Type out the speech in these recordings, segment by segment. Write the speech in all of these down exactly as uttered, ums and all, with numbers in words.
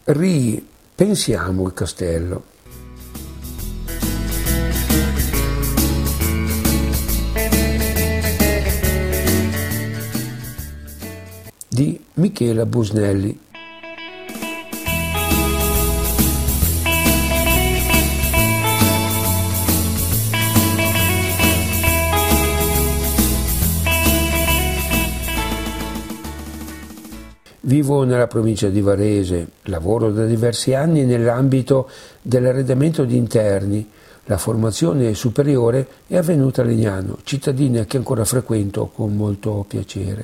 ripensiamo il castello. Di Michela Busnelli. Vivo nella provincia di Varese, lavoro da diversi anni nell'ambito dell'arredamento di interni. La formazione superiore è avvenuta a Legnano, cittadina che ancora frequento con molto piacere.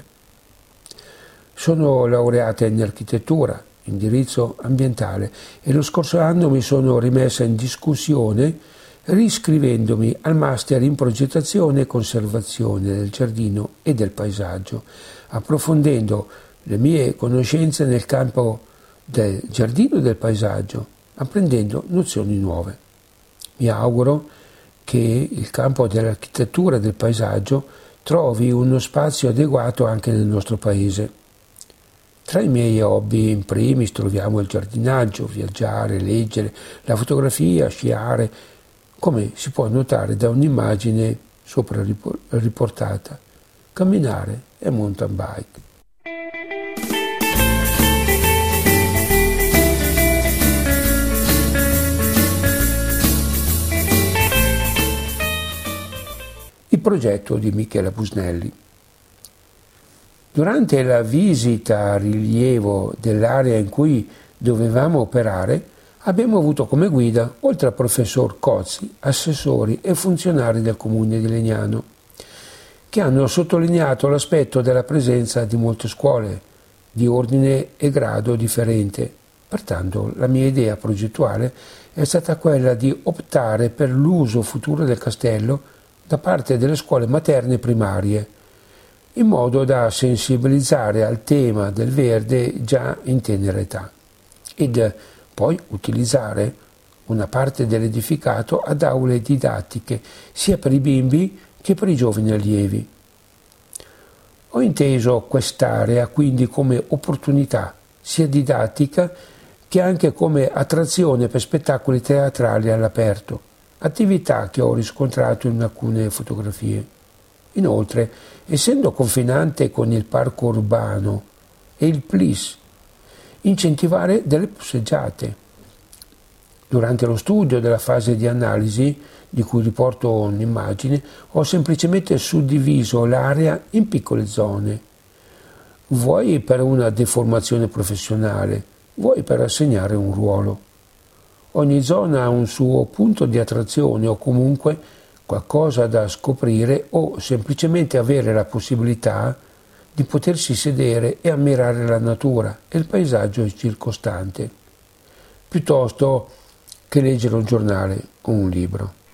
Sono laureata in architettura, indirizzo ambientale, e lo scorso anno mi sono rimessa in discussione riscrivendomi al master in progettazione e conservazione del giardino e del paesaggio, approfondendo le mie conoscenze nel campo del giardino e del paesaggio, apprendendo nozioni nuove. Mi auguro che il campo dell'architettura e del paesaggio trovi uno spazio adeguato anche nel nostro paese. Tra i miei hobby in primis troviamo il giardinaggio, viaggiare, leggere, la fotografia, sciare, come si può notare da un'immagine sopra riportata, camminare e mountain bike. Il progetto di Michela Busnelli. Durante la visita a rilievo dell'area in cui dovevamo operare, abbiamo avuto come guida, oltre al professor Cozzi, assessori e funzionari del comune di Legnano, che hanno sottolineato l'aspetto della presenza di molte scuole di ordine e grado differente. Pertanto la mia idea progettuale è stata quella di optare per l'uso futuro del castello da parte delle scuole materne primarie, in modo da sensibilizzare al tema del verde già in tenera età, ed poi utilizzare una parte dell'edificato ad aule didattiche sia per i bimbi che per i giovani allievi. Ho inteso quest'area quindi come opportunità sia didattica che anche come attrazione per spettacoli teatrali all'aperto, attività che ho riscontrato in alcune fotografie. Inoltre, essendo confinante con il parco urbano e il P L I S, incentivare delle passeggiate. Durante lo studio della fase di analisi, di cui riporto un'immagine, ho semplicemente suddiviso l'area in piccole zone, vuoi per una deformazione professionale, vuoi per assegnare un ruolo. Ogni zona ha un suo punto di attrazione o comunque qualcosa da scoprire o semplicemente avere la possibilità di potersi sedere e ammirare la natura e il paesaggio circostante, piuttosto che leggere un giornale o un libro.